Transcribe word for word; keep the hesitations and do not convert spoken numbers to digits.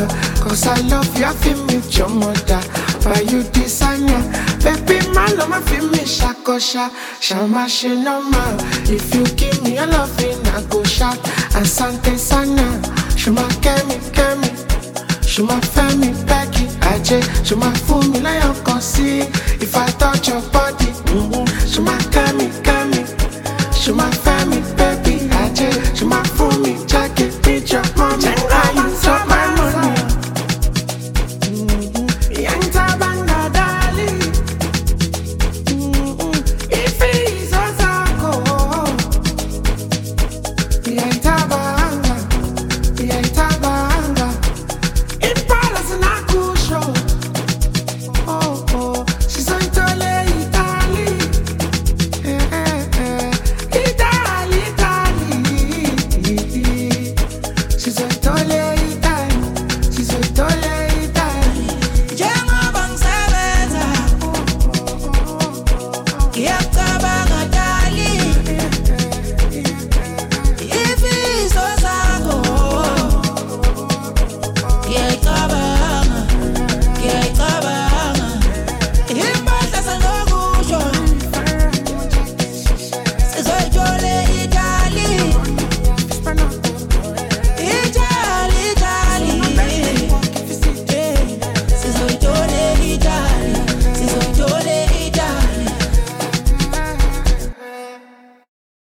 Cause I love you, I feel me with your mother. Why you designer? Baby, my love, my feel me shakosha. Shama she no ma. If you give me a loving, I go shout. Asante sana. Shuma kemi kemi. Shuma femi Becky. Aje. Shuma fool me like you can see. If I touch your body, mm-hmm. Shuma kemi kemi. Shuma femi baby. Aje. Shuma fool